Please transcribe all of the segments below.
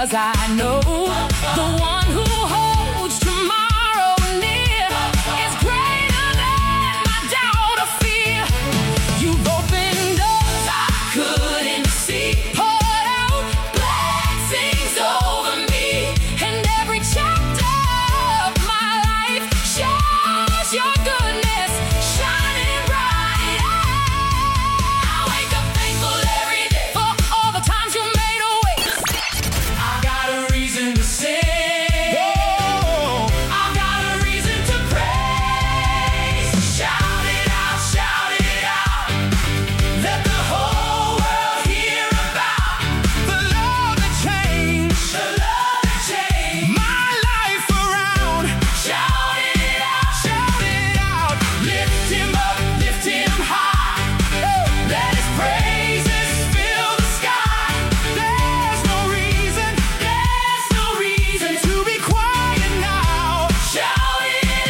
'cause I know the one who holds tomorrow near is greater than my doubt or fear. You've opened doors I couldn't see, poured out blessings over me, and every chapter of my life shows your goodness shining bright. I wake up thankful every day for all the times you made a way. I got a reason to sing. I got a reason to praise. Shout it out, shout it out. Let the whole world hear about the love that changed, my life around. Shout it out, lift him up, lift him high. Let his praises fill the sky. There's no reason to be quiet now. Shout it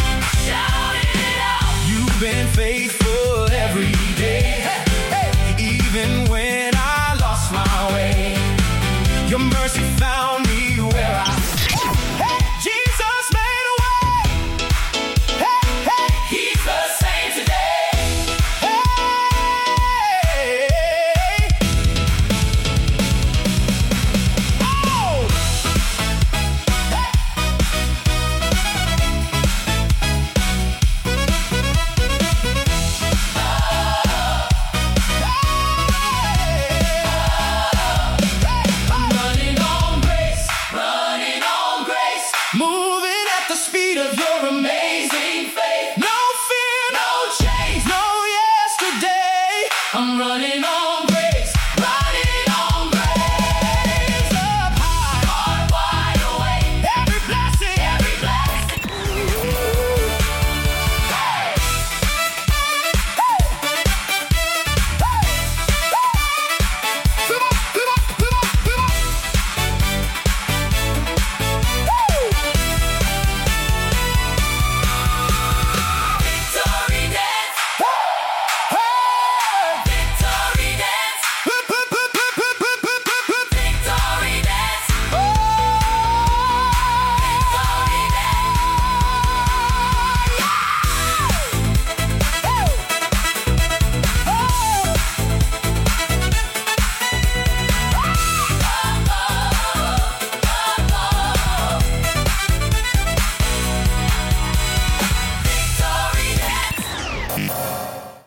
out. You've been faithful every day, even when I lost my way. Your mercy found me where I. Hey, Jesus made a way. Hey, he's the same today. Hey, oh, running on grace, moving at the speed of your amazing faith. No fear, no chains, no yesterday. I'm running on